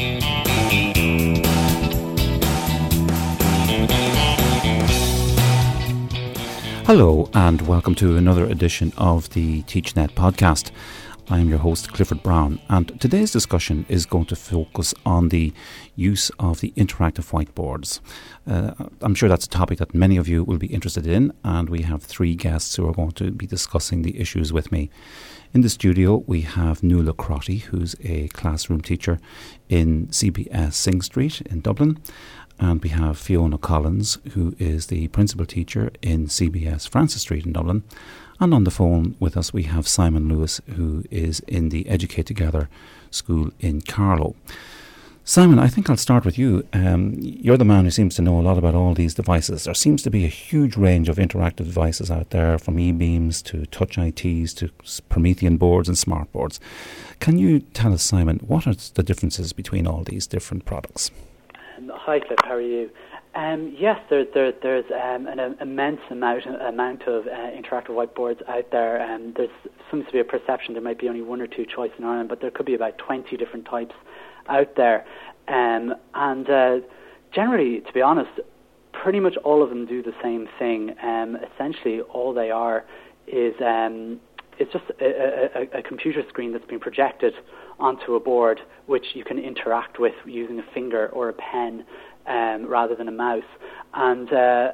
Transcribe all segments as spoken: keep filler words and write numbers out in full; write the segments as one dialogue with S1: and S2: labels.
S1: Hello and welcome to another edition of the TeachNet podcast. I'm your host Clifford Brown, and today's discussion is going to focus on the use of the interactive whiteboards. Uh, I'm sure that's a topic that many of you will be interested in, and we have three guests who are going to be discussing the issues with me. In the studio we have Nuala Crotty, who's a classroom teacher in C B S Sing Street in Dublin. And we have Fiona Collins, who is the principal teacher in C B S Francis Street in Dublin. And on the phone with us we have Simon Lewis, who is in the Educate Together school in Carlow. Simon, I think I'll start with you. Um, you're the man who seems to know a lot about all these devices. There seems to be a huge range of interactive devices out there, from e-beams to touch I Ts to Promethean boards and smart boards. Can you tell us, Simon, what are the differences between all these different products?
S2: Hi, Cliff. How are you? Um, yes, there, there, there's um, an uh, immense amount amount of uh, interactive whiteboards out there. Um, there seems to be a perception there might be only one or two choices in Ireland, but there could be about twenty different types out there. Um, and uh, generally, to be honest, pretty much all of them do the same thing. Um, essentially, all they are is um, it's just a, a, a computer screen that's been projected onto a board, which you can interact with using a finger or a pen um, rather than a mouse. And uh,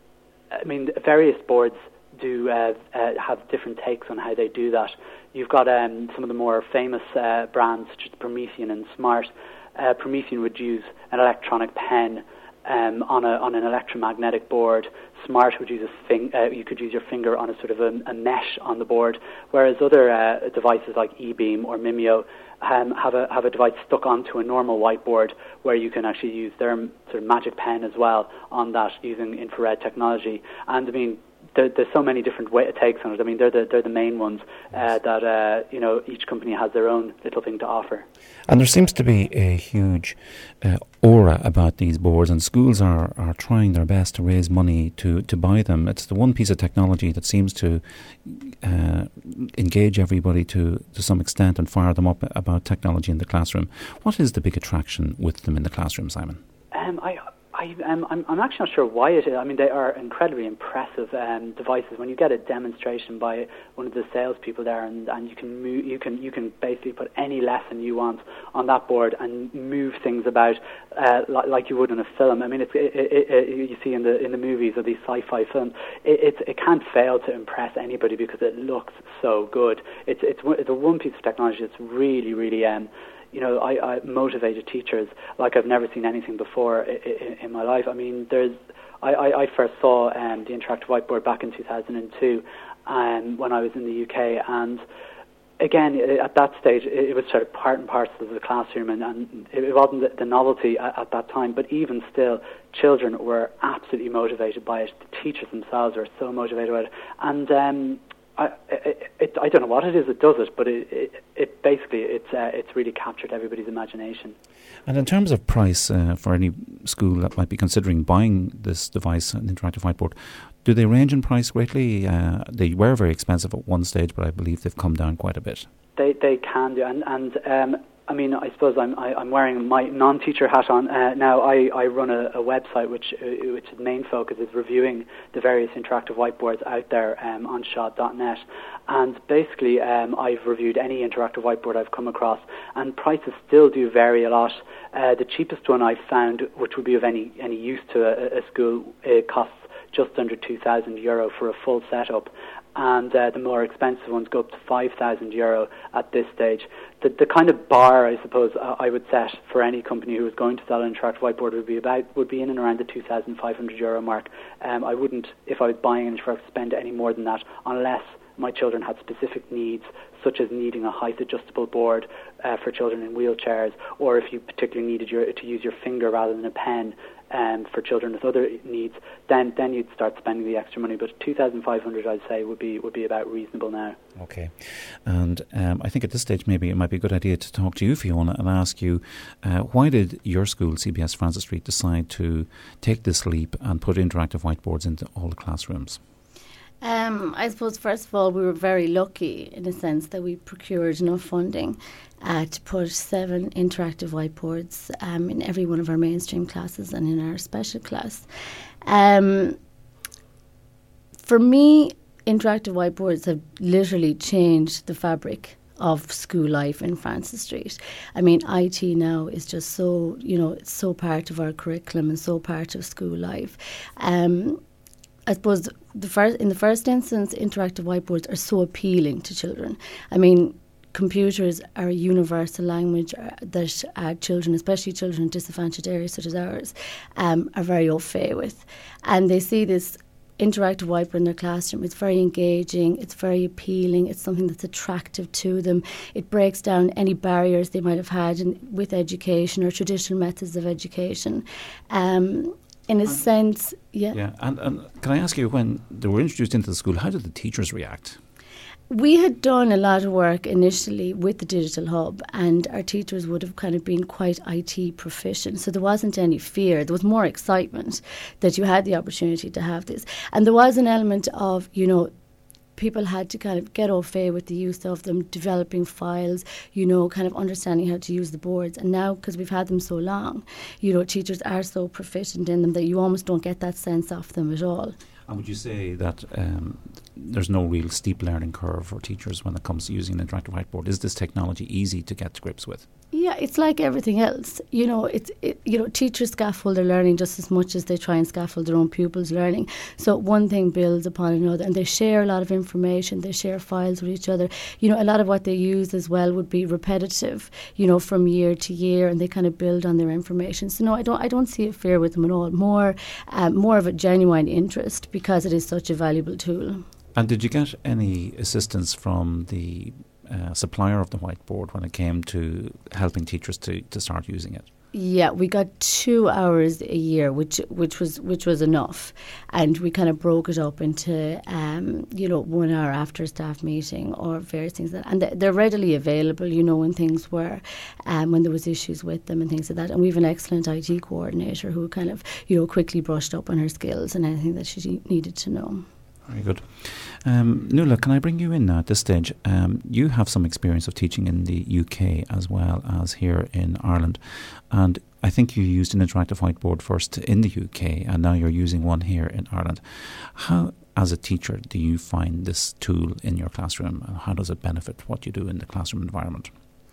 S2: I mean, various boards do uh, uh, have different takes on how they do that. You've got um, some of the more famous uh, brands such as Promethean and Smart. Uh, Promethean would use an electronic pen um, on a on an electromagnetic board. Smart would use a fing- uh, you could use your finger on a sort of a, a mesh on the board, whereas other uh, devices like eBeam or Mimeo um, have a have a device stuck onto a normal whiteboard where you can actually use their sort of magic pen as well on that using infrared technology. And I mean, there, there's so many different way- takes on it. I mean, they're the they're the main ones uh, that uh, you know each company has their own little thing to offer.
S1: And there seems to be a huge uh, aura about these boards, and schools are, are trying their best to raise money to, to buy them. It's the one piece of technology that seems to uh, engage everybody to, to some extent and fire them up about technology in the classroom. What is the big attraction with them in the classroom, Simon?
S2: Um, I. I, um, I'm, I'm actually not sure why it is. I mean, they are incredibly impressive um, devices. When you get a demonstration by one of the salespeople there, and, and you can move, you can you can basically put any lesson you want on that board and move things about uh, like, like you would in a film. I mean, it's, it, it, it, you see in the in the movies or these sci-fi films, it, it it can't fail to impress anybody because it looks so good. It's it's, it's a one piece of technology that's really really um. You know, I, I motivated teachers like I've never seen anything before in, in, in my life. I mean, there's, I, I, I first saw um, the interactive whiteboard back in two thousand two um, when I was in the U K, and again, at that stage, it, it was sort of part and parcel of the classroom, and, and it wasn't the, the novelty at, at that time, but even still, children were absolutely motivated by it. The teachers themselves were so motivated by it, and um, I, it, it, I don't know what it is that does it, but it, it, it basically it's uh, it's really captured everybody's imagination.
S1: And in terms of price uh, for any school that might be considering buying this device, an interactive whiteboard, do they range in price greatly? Uh, they were very expensive at one stage, but I believe they've come down quite a bit. They
S2: they can do, and and um, I mean, I suppose I'm I, I'm wearing my non-teacher hat on uh, now. I, I run a, a website which uh, which its main focus is reviewing the various interactive whiteboards out there um, on shot dot net, and basically um, I've reviewed any interactive whiteboard I've come across, and prices still do vary a lot. Uh, the cheapest one I've found, which would be of any any use to a, a school, it costs just under two thousand euro for a full setup. And uh, the more expensive ones go up to five thousand euro at this stage. The, the kind of bar, I suppose, uh, I would set for any company who was going to sell an interactive whiteboard would be about would be in and around the two thousand five hundred euro mark. Um, I wouldn't, if I was buying an interactive, spend any more than that unless my children had specific needs, such as needing a height adjustable board uh, for children in wheelchairs, or if you particularly needed your, to use your finger rather than a pen. Um, for children with other needs, then then you'd start spending the extra money. But two thousand five hundred, I'd say, would be would be about reasonable now.
S1: Okay, and um, I think at this stage maybe it might be a good idea to talk to you, Fiona, and ask you uh, why did your school, C B S Francis Street, decide to take this leap and put interactive whiteboards into all the classrooms?
S3: Um, I suppose, first of all, we were very lucky in a sense that we procured enough funding uh, to put seven interactive whiteboards um, in every one of our mainstream classes and in our special class. Um, for me, interactive whiteboards have literally changed the fabric of school life in Francis Street. I mean, I T now is just so, you know, it's so part of our curriculum and so part of school life. Um, I suppose the first, in the first instance, interactive whiteboards are so appealing to children. I mean, computers are a universal language that uh, children, especially children in disadvantaged areas such as ours, um, are very au fait with. And they see this interactive whiteboard in their classroom. It's very engaging, it's very appealing, it's something that's attractive to them. It breaks down any barriers they might have had in, with education or traditional methods of education. Um, in a and, sense, yeah.
S1: Yeah, and, and can I ask you, when they were introduced into the school, how did the teachers react?
S3: We had done a lot of work initially with the Digital Hub, and our teachers would have kind of been quite I T proficient, so there wasn't any fear. There was more excitement that you had the opportunity to have this. And there was an element of, you know, people had to kind of get au fait with the use of them, developing files, you know, kind of understanding how to use the boards. And now, because we've had them so long, you know, teachers are so proficient in them that you almost don't get that sense of them at all.
S1: And would you say that um, there's no real steep learning curve for teachers when it comes to using an interactive whiteboard? Is this technology easy to get to grips with?
S3: Yeah, it's like everything else. You know, it's it, you know, teachers scaffold their learning just as much as they try and scaffold their own pupils' learning. So one thing builds upon another, and they share a lot of information. They share files with each other. You know, a lot of what they use as well would be repetitive, you know, from year to year, and they kind of build on their information. So no, I don't I don't see a fear with them at all. More, um, more of a genuine interest because it is such a valuable tool.
S1: And did you get any assistance from the uh, supplier of the whiteboard when it came to helping teachers to, to start using it?
S3: Yeah, we got two hours a year, which which was which was enough, and we kind of broke it up into um, you know one hour after staff meeting or various things, that, and they're readily available. You know, when things were, um, when there was issues with them and things like that. And we have an excellent I T coordinator who kind of you know quickly brushed up on her skills and anything that she needed to know.
S1: Very good. Um, Nuala, can I bring you in now at this stage? Um, you have some experience of teaching in the U K as well as here in Ireland, and I think you used an interactive whiteboard first in the U K and now you're using one here in Ireland. How, as a teacher, do you find this tool in your classroom, and how does it benefit what you do in the classroom environment?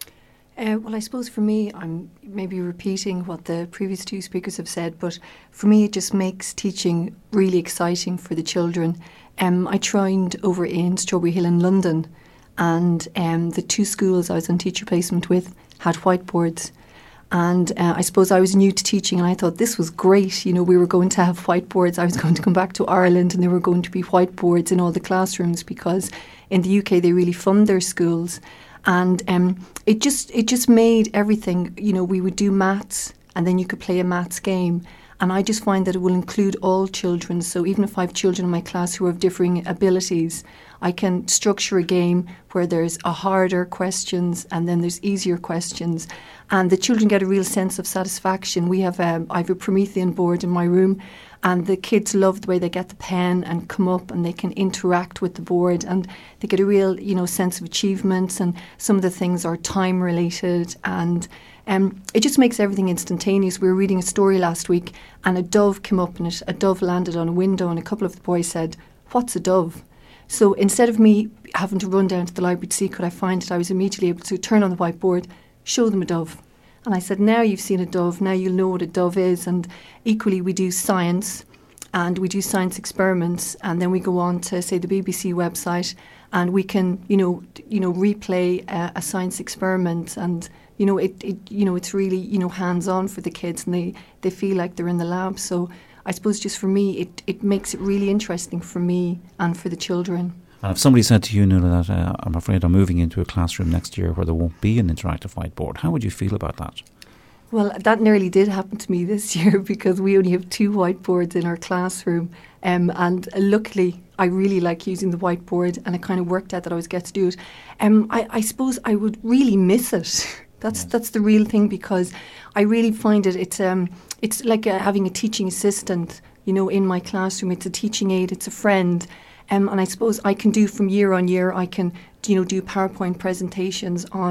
S4: Uh, well, I suppose for me, I'm maybe repeating what the previous two speakers have said, but for me it just makes teaching really exciting for the children. Um, I trained over in Strawberry Hill in London, and um, the two schools I was on teacher placement with had whiteboards. And uh, I suppose I was new to teaching, and I thought this was great. You know, we were going to have whiteboards. I was going to come back to Ireland and there were going to be whiteboards in all the classrooms, because in the U K they really fund their schools. And um, it just it just made everything, you know, we would do maths and then you could play a maths game. And I just find that it will include all children. So even if I have children in my class who have differing abilities, I can structure a game where there's a harder questions and then there's easier questions. And the children get a real sense of satisfaction. We have um, I have a Promethean board in my room, and the kids love the way they get the pen and come up and they can interact with the board, and they get a real, you know, sense of achievements, and some of the things are time related, and um, it just makes everything instantaneous. We were reading a story last week and a dove came up and it, a dove landed on a window, and a couple of the boys said, "What's a dove?" So instead of me having to run down to the library to see could I find it, I was immediately able to turn on the whiteboard, show them a dove. And I said, now you've seen a dove, now you'll know what a dove is. And equally we do science, and we do science experiments, and then we go on to, say, the B B C website, and we can, you know, you know, replay a, a science experiment, and you know, it, it, you know, it's really, you know, hands-on for the kids, and they, they feel like they're in the lab. So I suppose just for me, it, it makes it really interesting for me and for the children. And
S1: if somebody said to you, Nuala, that uh, I'm afraid I'm moving into a classroom next year where there won't be an interactive whiteboard, how would you feel about that?
S4: Well, that nearly did happen to me this year, because we only have two whiteboards in our classroom. Um, and luckily, I really like using the whiteboard, and it kind of worked out that I was get to do it. Um, I, I suppose I would really miss it. That's yes. that's the real thing, because I really find it, it's, um, it's like uh, having a teaching assistant, you know, in my classroom. It's a teaching aid, it's a friend. Um, and I suppose I can do from year on year, I can, you know, do PowerPoint presentations on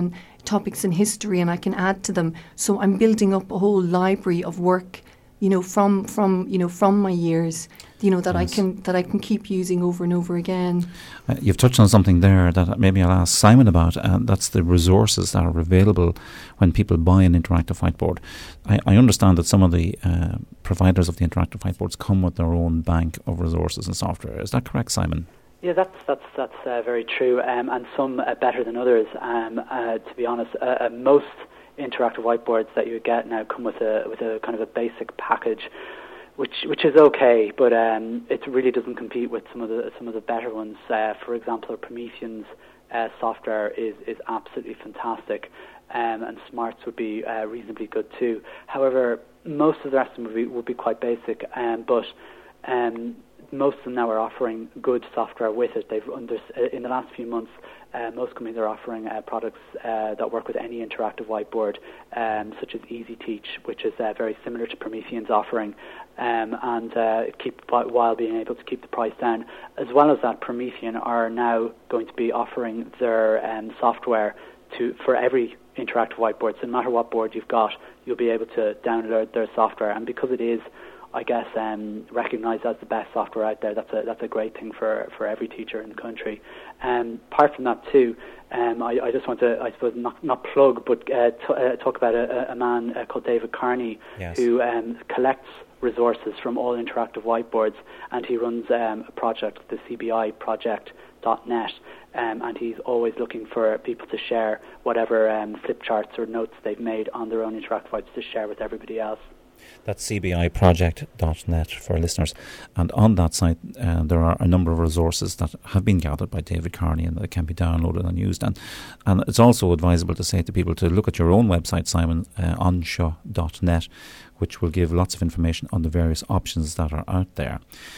S4: topics in history and I can add to them. So I'm building up a whole library of work, you know, from from you know from my years, you know, that yes. I can that I can keep using over and over again.
S1: Uh, you've touched on something there that maybe I'll ask Simon about, and that's the resources that are available when people buy an interactive whiteboard. I, I understand that some of the uh, providers of the interactive whiteboards come with their own bank of resources and software. Is that correct, Simon?
S2: Yeah, that's that's that's uh, very true, um, and some uh, better than others. Um, uh, to be honest, uh, uh, most interactive whiteboards that you get now come with a with a kind of a basic package, which which is okay, but um, it really doesn't compete with some of the some of the better ones. Uh, for example, Promethean's uh, software is is absolutely fantastic, um, and Smarts would be uh, reasonably good too. However, most of the rest of them would be would be quite basic, um, but um, most of them now are offering good software with it. They've under, in the last few months, uh, most companies are offering uh, products uh, that work with any interactive whiteboard, um, such as EasyTeach, which is uh, very similar to Promethean's offering, um, and uh, keep while being able to keep the price down. As well as that, Promethean are now going to be offering their um, software to for every interactive whiteboard. So no matter what board you've got, you'll be able to download their software, and because it is, I guess, um, recognised as the best software out there, that's a that's a great thing for, for every teacher in the country. Um, apart from that too, um, I, I just want to, I suppose, not, not plug, but uh, t- uh, talk about a, a man uh, called David Carney,
S1: yes.
S2: who um, collects resources from all interactive whiteboards, and he runs um, a project, the C B I project dot net, um, and he's always looking for people to share whatever um, flip charts or notes they've made on their own interactive whiteboards to share with everybody else.
S1: That's C B I project dot net for listeners. And on that site, uh, there are a number of resources that have been gathered by David Carney and that can be downloaded and used. And and it's also advisable to say to people to look at your own website, Simon, uh, anseo dot net, which will give lots of information on the various options that are out there.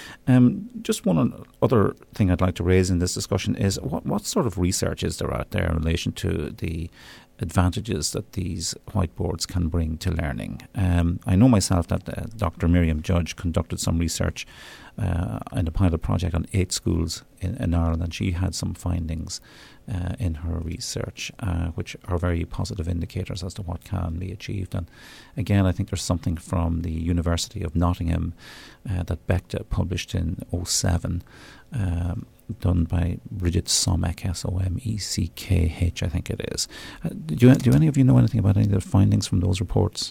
S1: Um, just one other thing I'd like to raise in this discussion is what, what sort of research is there out there in relation to the advantages that these whiteboards can bring to learning. Um, I know myself that uh, Doctor Miriam Judge conducted some research uh, in a pilot project on eight schools in, in Ireland, and she had some findings uh, in her research uh, which are very positive indicators as to what can be achieved. And again, I think there's something from the University of Nottingham uh, that Becta published in oh seven, um, done by Bridget Someck, S O M E C K H, I think it is. Uh, do, you, do any of you know anything about any of the findings from those reports?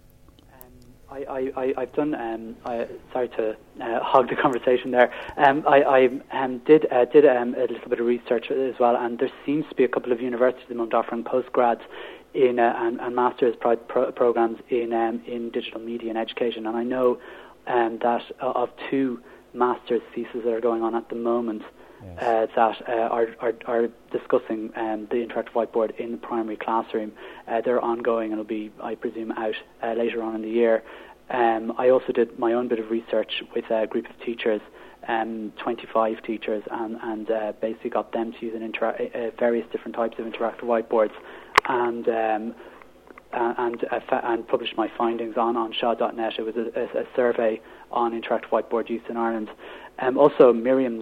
S2: Um, I, I, I've done, um, I, sorry to uh, hog the conversation there, um, I, I um, did uh, did um, a little bit of research as well, and there seems to be a couple of universities at the moment offering postgrads in uh, and, and master's pro- pro- programs in um, in digital media and education, and I know um, that uh, of two master's theses that are going on at the moment, yes. uh, that uh, are, are are discussing um, the interactive whiteboard in the primary classroom. Uh, they're ongoing and will be, I presume, out uh, later on in the year. Um, I also did my own bit of research with a group of teachers, um, twenty-five teachers, and, and uh, basically got them to use an intera- uh, various different types of interactive whiteboards, and um, uh, and uh, fa- and published my findings on anseo dot net. It was a, a, a survey on interactive whiteboard use in Ireland. Um, also, Miriam's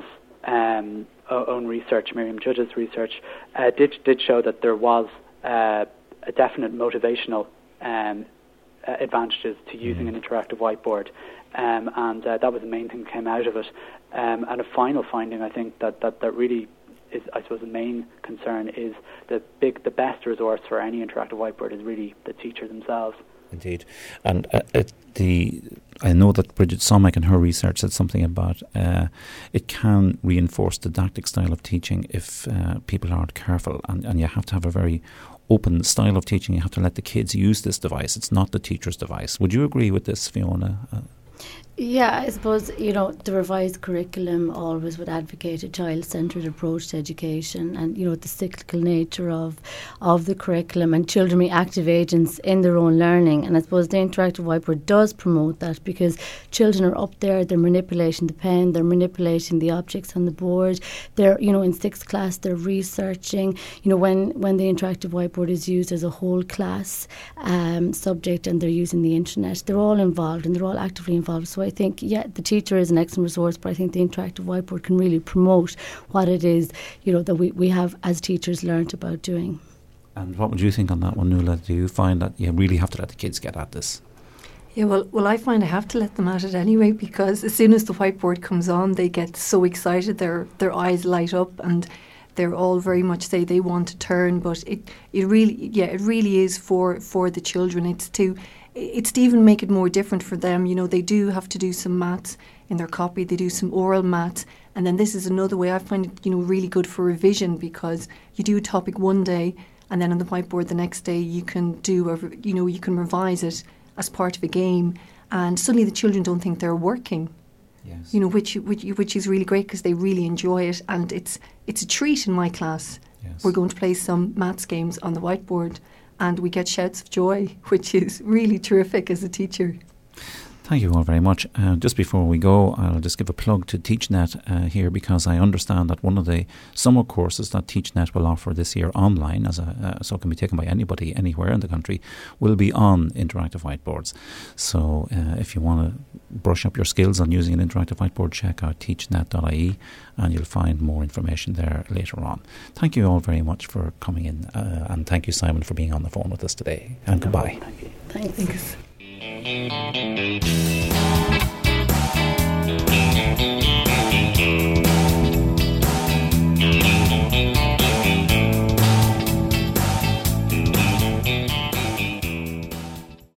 S2: um, own research, Miriam Judge's research, uh, did did show that there was uh, a definite motivational um, uh, advantages to using an interactive whiteboard, um, and uh, that was the main thing that came out of it. Um, and a final finding, I think, that, that, that really is, I suppose, the main concern is the big, the best resource for any interactive whiteboard is really the teacher themselves.
S1: Indeed. And uh, it, the I know that Bridget Someck in her research said something about uh, it can reinforce didactic style of teaching if uh, people aren't careful, and, and you have to have a very open style of teaching. You have to let the kids use this device. It's not the teacher's device. Would you agree with this, Fiona? Uh,
S3: Yeah, I suppose, you know, the revised curriculum always would advocate a child-centred approach to education, and, you know, the cyclical nature of of the curriculum and children being active agents in their own learning. And I suppose the interactive whiteboard does promote that, because children are up there, they're manipulating the pen, they're manipulating the objects on the board, they're, you know, in sixth class, they're researching. You know, when, when the interactive whiteboard is used as a whole class um, subject and they're using the internet, they're all involved and they're all actively involved. So I think, yeah, the teacher is an excellent resource, but I think the interactive whiteboard can really promote what it is, you know, that we, we have as teachers learnt about doing.
S1: And what would you think on that one, Nuala? Do you find that you really have to let the kids get at this?
S4: Yeah, well, well, I find I have to let them at it anyway, because as soon as the whiteboard comes on, they get so excited, their their eyes light up, and they're all very much say they want to turn. But it, it really, yeah, it really is for, for the children. It's to, it's to even make it more different for them. You know, they do have to do some maths in their copy. They do some oral maths, and then this is another way. I find it, you know, really good for revision, because you do a topic one day, and then on the whiteboard the next day you can do, a, you know, you can revise it as part of a game, and suddenly the children don't think they're working.
S1: Yes.
S4: You know, which which which is really great, because they really enjoy it, and it's it's a treat in my class.
S1: Yes.
S4: We're going to play some maths games on the whiteboard, and we get shouts of joy, which is really terrific as a teacher.
S1: Thank you all very much. Uh, just before we go, I'll just give a plug to TeachNet uh, here, because I understand that one of the summer courses that TeachNet will offer this year online, as a, uh, so it can be taken by anybody anywhere in the country, will be on interactive whiteboards. So uh, if you want to brush up your skills on using an interactive whiteboard, check out teachnet dot I E and you'll find more information there later on. Thank you all very much for coming in, uh, and thank you, Simon, for being on the phone with us today. And goodbye.
S2: Thank you.
S3: Thanks.
S4: Thanks.